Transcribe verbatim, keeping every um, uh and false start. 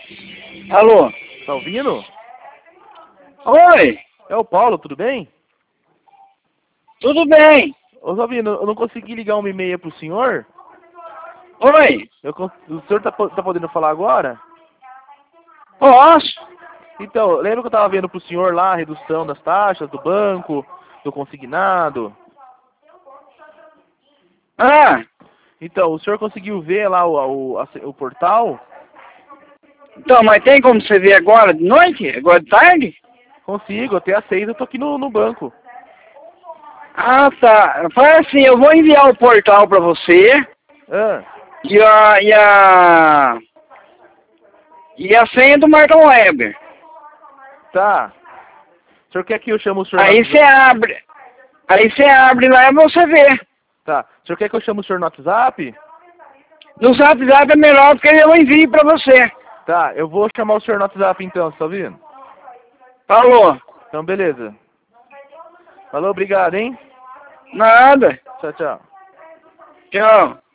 Alô? Tá ouvindo? Oi, É o Paulo, tudo bem? tudo bem? Ô, Salvino, eu não consegui ligar uma e meia pro senhor. Oi, Eu, cons- o senhor tá, po- tá podendo falar agora? posso? Então, lembra que eu tava vendo pro senhor lá a redução das taxas do banco, do consignado? Ah, Então, o senhor conseguiu ver lá o, o, a- o portal? então, mas tem como você ver agora de noite? Agora de tarde? Consigo, até às seis eu tô aqui no, no banco. Ah, tá. Faz assim, eu vou enviar o portal pra você Ah, e a, e a, e a senha do Marcão Weber. tá. O senhor quer que eu chame o senhor no Aí você WhatsApp? abre, aí você abre lá e você vê. Tá. O senhor quer que eu chame o senhor no WhatsApp? No Zap Zap é melhor porque eu envio pra você. Tá, eu vou chamar o senhor no WhatsApp então, você tá ouvindo? Falou. Então, beleza. Falou, obrigado, hein? Nada. Tchau, tchau. Tchau.